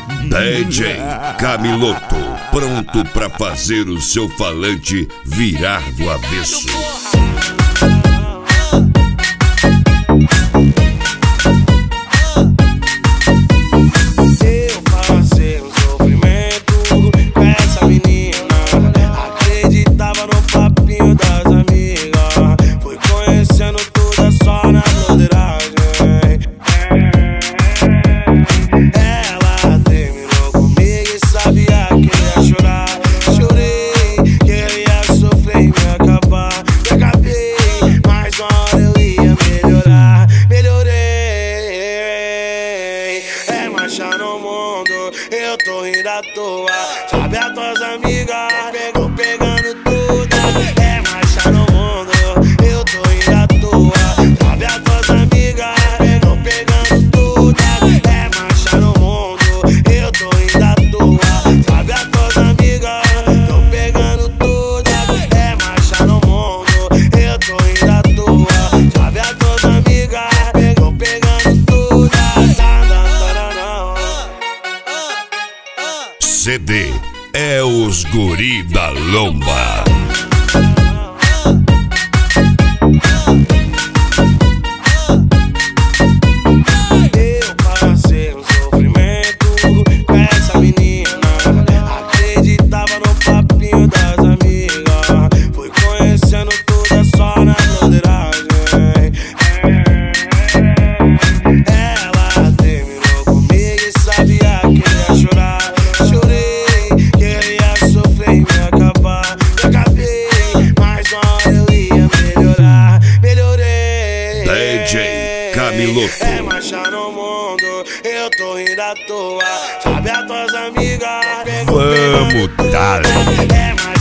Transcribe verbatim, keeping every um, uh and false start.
D J Camiloto, pronto pra fazer o seu falante virar do avesso. Eu passei um sofrimento com essa menina, acreditava no papinho das amigas, fui conhecendo tudo só na broderagem. Ela terminou comigo e sabia que ia chorar. Chorei, que eu ia sofrer e me acabar. Me acabei, mas uma hora eu ia melhorar. Melhorei, é marcha no mundo, eu tô rindo à toa. Sabe as tuas amigas, pegou pegando tudo. É marcha no mundo, eu tô rindo à toa. Sabe as tuas amigas, pegou pegando tudo. É marcha no mundo, eu tô rindo à toa. Sabe as tuas amigas, tô pegando tudo. É marcha no mundo, eu tô rindo à toa. Sabe as tuas amigas, pegou pegando tudo. C D é os guri da lomba. Eu passei um sofrimento com essa menina, acreditava no papinho das amigas, fui conhecendo tudo só na broderagem. Ela terminou comigo e sabia que ia chorar. Chorei, que eu ia sofrer e me acabar. Me acabei, mas uma hora eu ia melhorar. Melhorei, D J Camiloto. é marcha no mundo, eu tô rindo à toa. Sabe as tuas amigas, Vamos dar. é